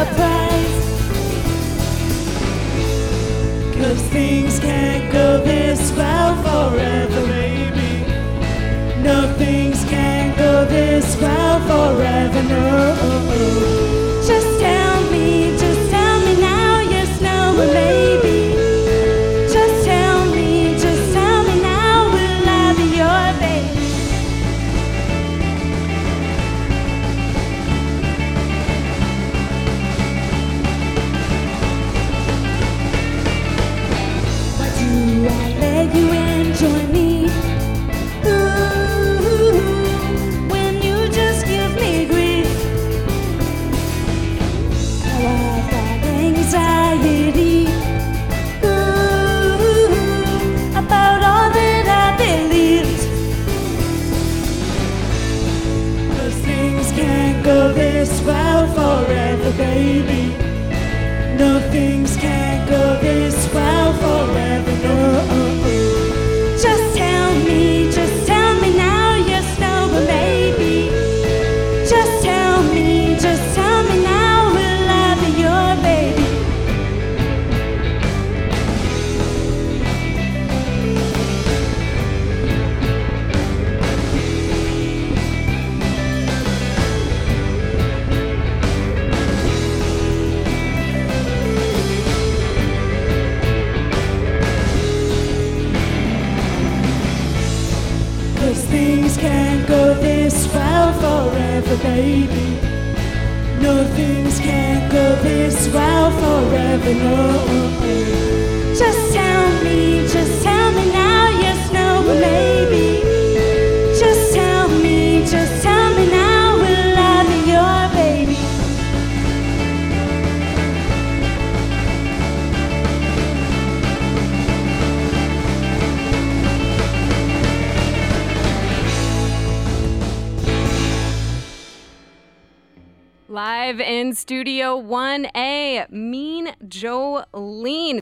surprise. 'Cause things can't go this well forever, baby. No, things can't go this well forever, no. Just tell me now, yes, no, or maybe. Just tell me now, will I be your baby? Why do I let you in, join me? When you just give me grief. Now I've got anxiety about all that I believed. 'Cause things can't go this well forever, baby. No, things can't go this well forever, no. Just tell me now, yes, no, or maybe. Just tell me now, will I be your baby? Cause things can't go this well forever, baby. No, things can't go this well forever, no. Just tell me now, yes, no, or maybe. Just tell me now, will I be your baby? Live in Studio 1A, Mean Jolene.